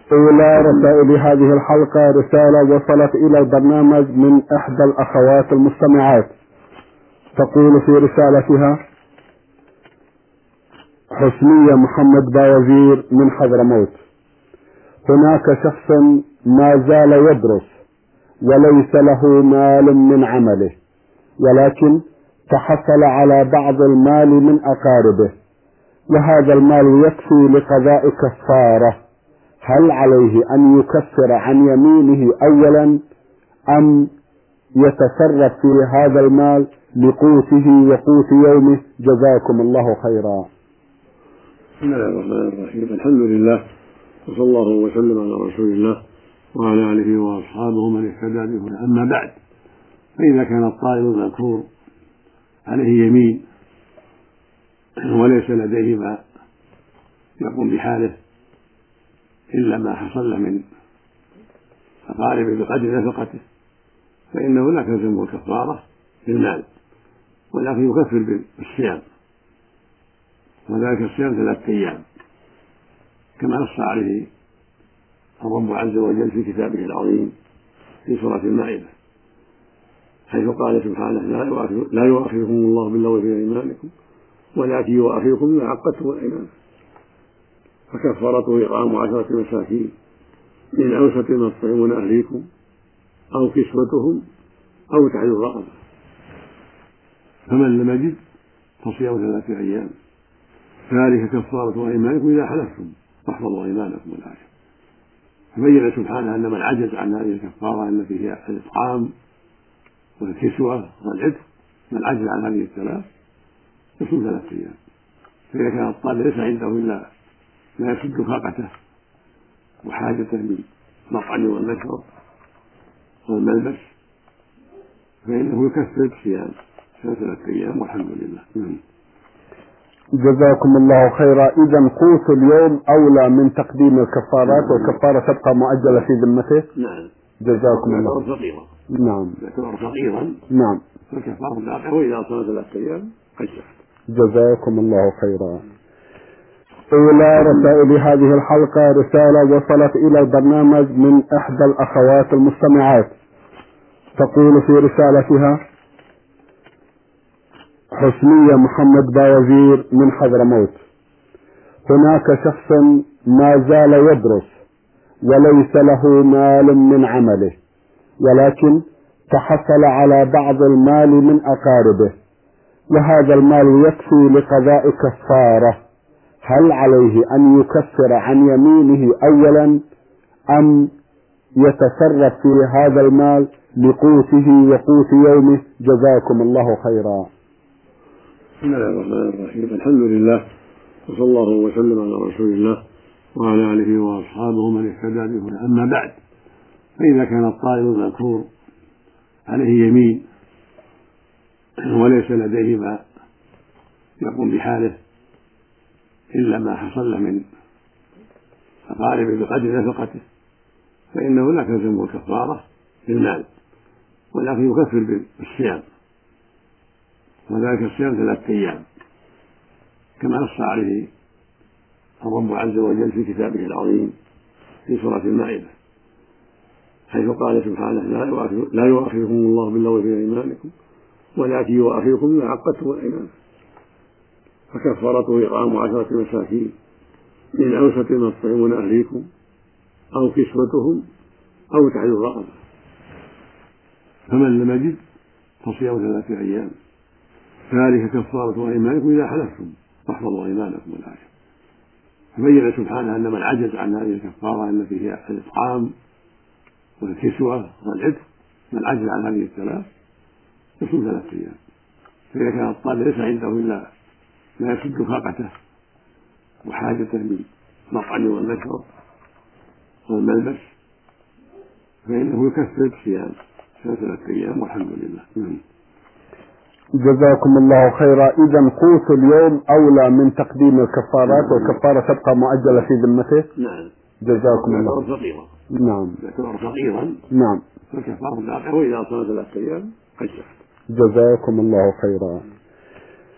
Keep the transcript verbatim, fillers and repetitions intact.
أولى رسائل هذه الحلقة رسالة وصلت إلى البرنامج من إحدى الأخوات المستمعات، تقول في رسالتها: حسنية محمد باوزير من حضرموت. هناك شخص ما زال يدرس وليس له مال من عمله، ولكن تحصل على بعض المال من أقاربه، وهذا المال يكفي لقضاء كفارة. هل عليه أن يكفر عن يمينه أولا أم يتصرف في هذا المال لقوته وقوت يومه؟ جزاكم الله خيرا. بسم الله الرحمن الرحيم. الحمد لله، وصلى الله وسلم على رسول الله وعلى آله وأصحابه من اهتدى به. أما بعد، فإذا كان الطائر المذكور عليه يمين وليس لديه ما يقوم بحاله إلا ما حصل من أقاربه بقدر نفقته، فإنه لا تلزمه الكفارة بالمال، ولكن يكفر بالصيام، وذلك الصيام ثلاثة أيام كما نص عليه الرب عز وجل في كتابه العظيم في سورة المائدة، حيث قال سبحانه: لا يؤاخذكم الله باللغو في أيمانكم ولكن يؤاخذكم بما عقدتم الأيمان، فكفارته إطعام عشرة مساكين من أوسط ما تطعمون أهليكم أو كسوتهم أو تحرير رقبة، فمن لم يجد فصيام ثلاثة أيام، ذلك كفارة أيمانكم إذا حلفتم واحفظوا أيمانكم والآية. فبين سبحانه أن من عجز عن هذه الكفارة التي هي الإطعام والكسوة والعتق، من عجز عن هذه الثلاث يصوم ثلاثة أيام. فإذا كان الطالب ليس عنده إلا ما يسد فاقته وحاجته من مطعم والمشرب والملبس فإنه يكفر بصيام ثلاثة أيام والحمد لله. جزاكم الله خيرا. إذا قوت اليوم أولى من تقديم الكفارات، والكفارة تبقى مؤجلة في ذمته. نعم. جزاكم الله. فقيرا. نعم. يعتبر فقيرا. نعم. فالكفارة باقية، وإذا صار ثلاثة أيام قد جزاكم الله خيرا. أولى رسائل هذه الحلقة رسالة وصلت إلى البرنامج من إحدى الأخوات المستمعات، تقول في رسالتها: حسنية محمد باوزير من حضرموت. هناك شخص ما زال يدرس وليس له مال من عمله، ولكن تحصل على بعض المال من أقاربه، وهذا المال يكفي لقضاء كفارة. هل عليه أن يكفر عن يمينه أولا أم يتصرف في هذا المال لقوته وقوت يومه؟ جزاكم الله خيرا. بسم الله الرحمن الرحيم. الحمد لله، وصلى الله وسلم على رسول الله وعلى آله وأصحابه من اهتدى به. أما بعد، فإذا كان الطائر المذكور عليه يمين وليس لديه ما يقوم بحاله إلا ما حصل من أقاربه بقدر نفقته، فإنه لا تلزمه الكفارة بالمال، ولكن يكفر بالصيام، وذلك الصيام ثلاثة أيام كما نص عليه الرب عز وجل في كتابه العظيم في سورة المائدة، حيث قال سبحانه: لا يؤاخذكم الله باللغو في أيمانكم ولكن يؤاخذكم بما عقدتم الأيمان، فكفارته إطعام عشرة مساكين من أوسط ما تطعمون أهليكم أو كسوتهم أو تحرير رقبة، فمن لم يجد فصيام ثلاثة أيام، ذلك كفارة أيمانكم إذا حلفتم واحفظوا أيمانكم والآية. فبين سبحانه أن من عجز عن هذه الكفارة التي هي الإطعام والكسوة والعتق، من عجز عن هذه الثلاث يصوم ثلاثة أيام. فإذا كان الطالب ليس عنده إلا ما يسد فاقته وحاجته من مطعم والمشرب والملبس فإنه يكفر بصيام ثلاثة أيام والحمد لله. جزاكم الله خيرا. إذا قوت اليوم أولى من تقديم الكفارات، والكفارة تبقى مؤجلة في ذمته. نعم. جزاكم الله. فقيرا. نعم. يعتبر فقيرا. نعم. فالكفارة باقية، وإذا صار ثلاثة أيام قد جزاكم الله خيرا.